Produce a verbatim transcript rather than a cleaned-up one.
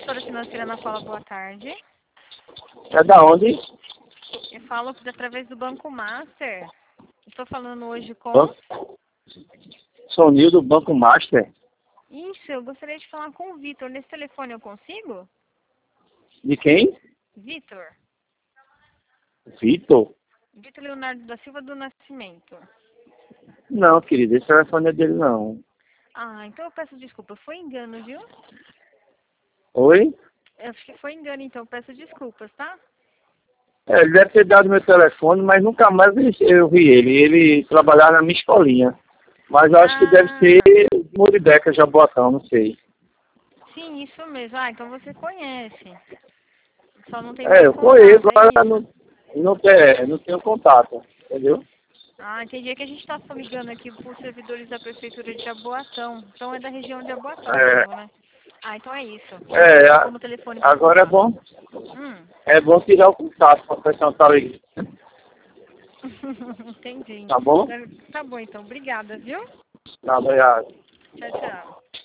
Gestora financeira na fala, boa tarde. É da onde? Eu falo através do Banco Master. Estou falando hoje com... Banco... Sonil do Banco Master. Isso, eu gostaria de falar com o Vitor. Nesse telefone eu consigo? De quem? Vitor. Vitor? Vitor Leonardo da Silva do Nascimento. Não, querido, esse telefone é dele não. Ah, então eu peço desculpa. Foi engano, viu? Oi? Eu acho que foi engano, então. Eu peço desculpas, tá? É, ele deve ter dado meu telefone, mas nunca mais eu vi ele. Ele trabalhava na minha escolinha. Mas eu acho Ah, que deve ser Muribeca, Jabotão, não sei. sim, isso mesmo. Ah, então você conhece. Só não tem É, mais eu contato, conheço, é mas isso? não, não, tem, não tenho contato, entendeu? Ah, entendi. É que a gente está ligando aqui por servidores da Prefeitura de Jaboatão. Então é da região de Jaboatão É, mesmo, né? Ah, então é isso. é Então, a- como o telefone foi agora é roubado. bom, Hum. é bom tirar o contato para a pessoa estar aí, Entendi. tá bom? Tá bom, então. Obrigada, viu? Tá, obrigado. Tchau, tchau.